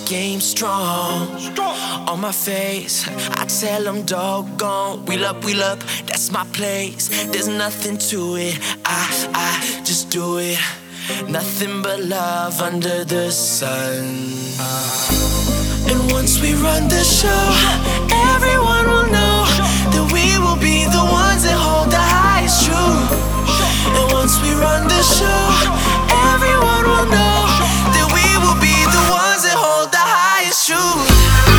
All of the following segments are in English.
game strong. On my face, I tell them doggone. Wheel up, that's my place. There's nothing to it, I just do it. Nothing but love under the sun. And once we run the show, everyone will know that we will be the ones that hold the highest truth. And once we run the show, everyone will know that we will be the ones that hold the highest truth.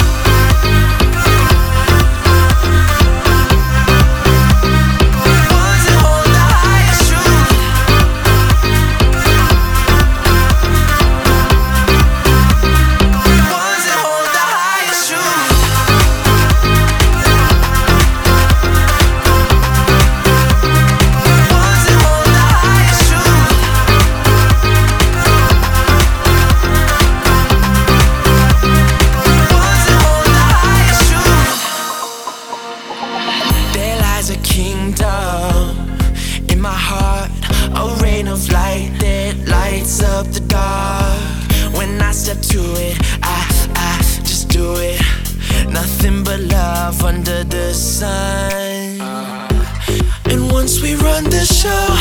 In my heart, a rain of light that lights up the dark. When I step to it, I just do it. Nothing but love under the sun. And once we run the show,